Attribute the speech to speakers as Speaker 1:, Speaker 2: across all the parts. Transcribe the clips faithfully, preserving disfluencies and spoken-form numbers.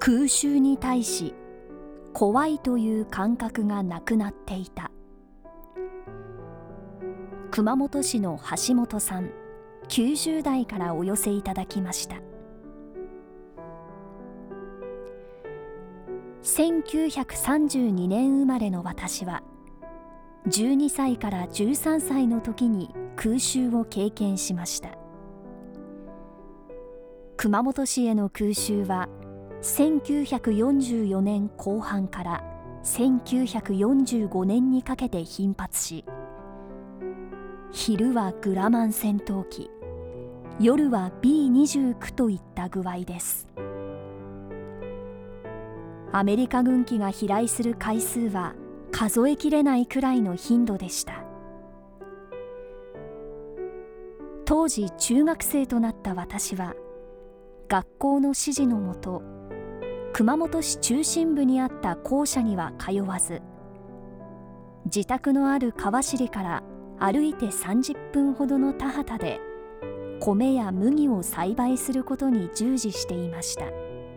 Speaker 1: 空襲に対し怖いという感覚がなくなっていた。熊本市の橋本さん、きゅうじゅう代からお寄せいただきました。せんきゅうひゃくさんじゅうにねん生まれの私は、じゅうにさいからじゅうさんさいの時に空襲を経験しました。熊本市への空襲はせんきゅうひゃくよんじゅうよねんこう半からせんきゅうひゃくよんじゅうごねんにかけて頻発し、昼はグラマン戦闘機、夜は ビーにじゅうきゅう といった具合です。アメリカ軍機が飛来する回数は数えきれないくらいの頻度でした。当時中学生となった私は、学校の指示のもと、熊本市中心部にあった校舎には通わず、自宅のある川尻から歩いてさんじゅっぷんほどの田畑で米や麦を栽培することに従事していました。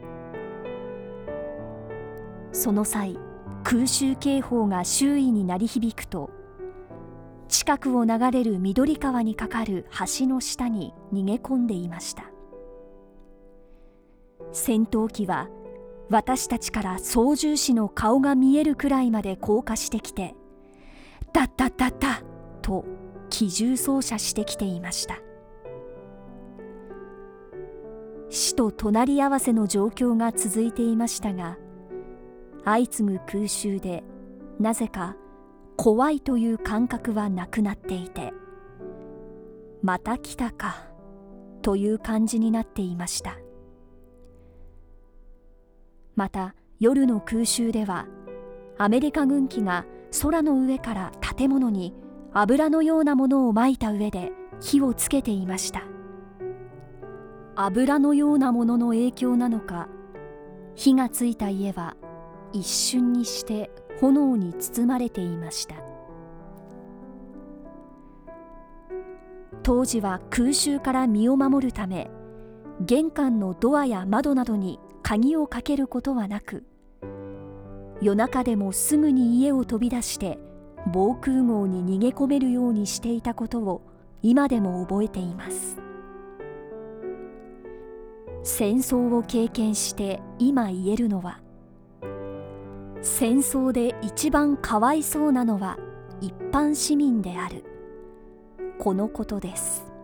Speaker 1: その際、空襲警報が周囲に鳴り響くと、近くを流れる緑川に架かる橋の下に逃げ込んでいました。戦闘機は私たちから操縦士の顔が見えるくらいまで降下してきて、ダッダッダッダと機銃掃射してきていました。死と隣り合わせの状況が続いていましたが、相次ぐ空襲でなぜか怖いという感覚はなくなっていて、また来たかという感じになっていました。また夜の空襲では、アメリカ軍機が空の上から建物に油のようなものをまいた上で火をつけていました。油のようなものの影響なのか、火がついた家は一瞬にして炎に包まれていました。当時は空襲から身を守るため、玄関のドアや窓などに鍵をかけることはなく、夜中でもすぐに家を飛び出して防空壕に逃げ込めるようにしていたことを今でも覚えています。戦争を経験して今言えるのは、戦争で一番かわいそうなのは一般市民である、このことです。